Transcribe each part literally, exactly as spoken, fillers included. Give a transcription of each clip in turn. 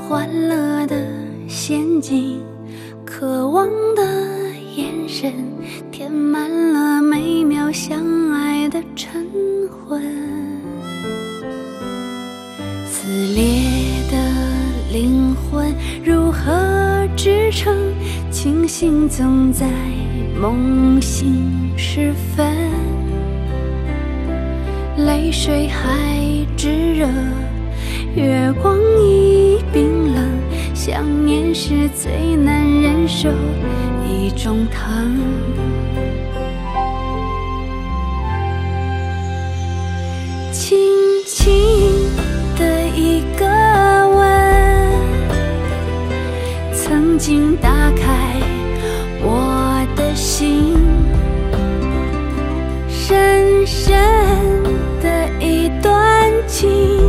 欢乐的陷阱，渴望的眼神填满了美妙相爱的晨昏。撕裂的灵魂如何支撑？清醒总在梦醒时分，泪水还炙热，月光已冰冷，想念是最难忍受一种疼。轻轻的一个吻，曾经打开我的心，深深的一段情，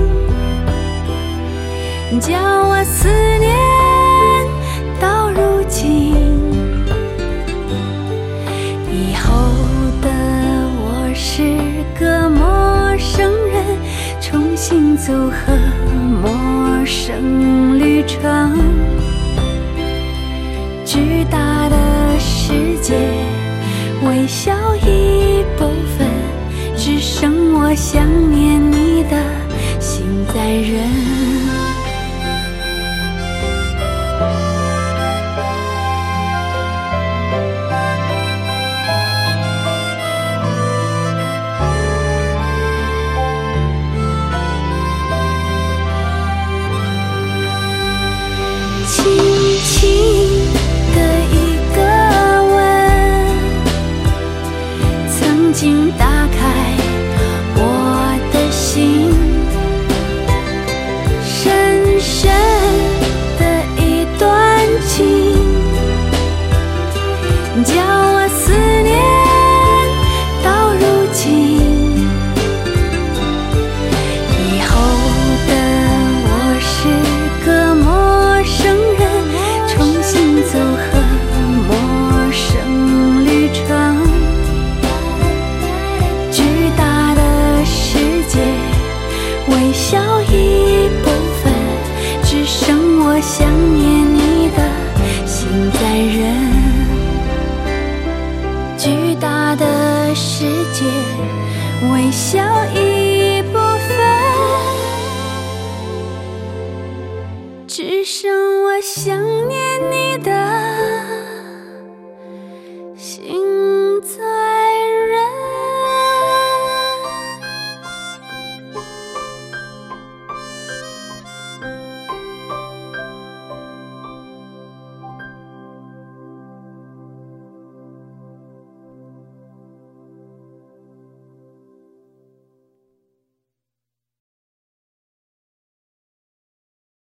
叫我思念到如今。以后的我是个陌生人，重新组合陌生旅程。巨大的世界，微小一部分，只剩我想念你的心在人。轻轻的一个吻，曾经打开我的心，深深的一段情，叫我思念到如今。以后的我是个陌生人，重新组合陌生旅程。巨大的世界，微小一部分，只剩我想念你的心在人。巨大的世界，微小一